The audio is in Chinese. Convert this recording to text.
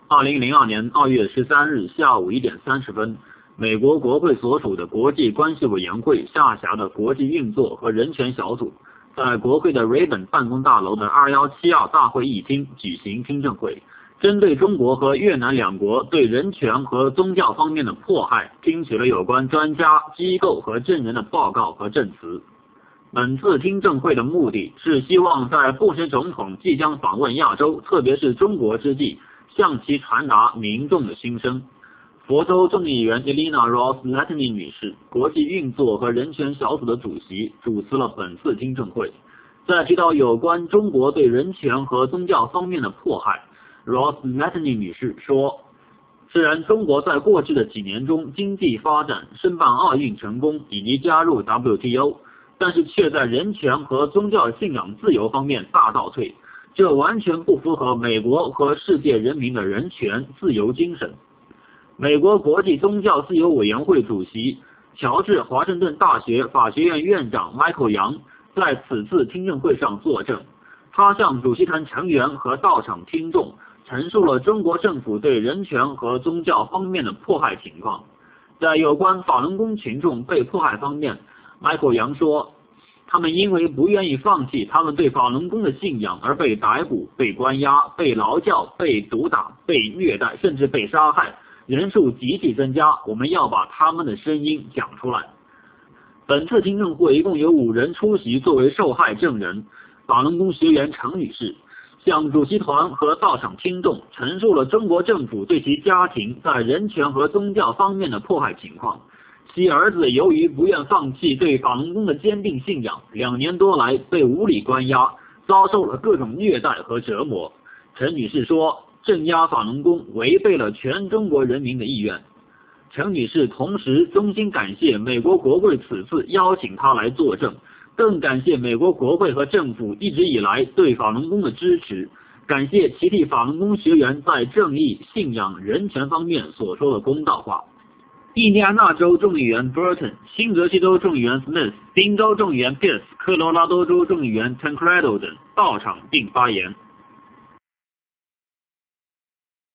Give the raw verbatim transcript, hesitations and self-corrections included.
二零零二年二月十三日下午一点三十分，美国国会所属的国际关系委员会下辖的国际运作和人权小组，在国会的瑞本办公大楼的二一七二大会议厅举行听证会，针对中国和越南两国对人权和宗教方面的迫害，听取了有关专家、机构和证人的报告和证词。本次听证会的目的是希望在布什总统即将访问亚洲，特别是中国之际，向其传达民众的心声。佛州众议员 Elena Ros-Lehtinen 女士，国际运作和人权小组的主席，主持了本次听证会。在提到有关中国对人权和宗教方面的迫害， Ros-Lehtinen 女士说，虽然中国在过去的几年中经济发展、申办奥运成功以及加入 W T O， 但是却在人权和宗教信仰自由方面大倒退，这完全不符合美国和世界人民的人权自由精神。美国国际宗教自由委员会主席、乔治华盛顿大学法学院院长 Michael Young 在此次听证会上作证，他向主席团成员和到场听众陈述了中国政府对人权和宗教方面的迫害情况。在有关法轮功群众被迫害方面， Michael Young 说，他们因为不愿意放弃他们对法轮功的信仰而被逮捕、被关押、被劳教、被毒打、被虐待，甚至被杀害，人数急剧增加，我们要把他们的声音讲出来。本次听证会一共有五人出席作为受害证人，法轮功学员程女士向主席团和到场听众陈述了中国政府对其家庭在人权和宗教方面的迫害情况。其儿子由于不愿放弃对法轮功的坚定信仰，两年多来被无理关押，遭受了各种虐待和折磨。陈女士说，镇压法轮功违背了全中国人民的意愿。陈女士同时衷心感谢美国国会此次邀请她来作证，更感谢美国国会和政府一直以来对法轮功的支持，感谢其替法轮功学员在正义、信仰、人权方面所说的公道话。印第安纳州众议员 Burton、新泽西州众议员 Smith、宾州众议员 Pierce、科罗拉多州众议员 Tancredo 等到场并发言。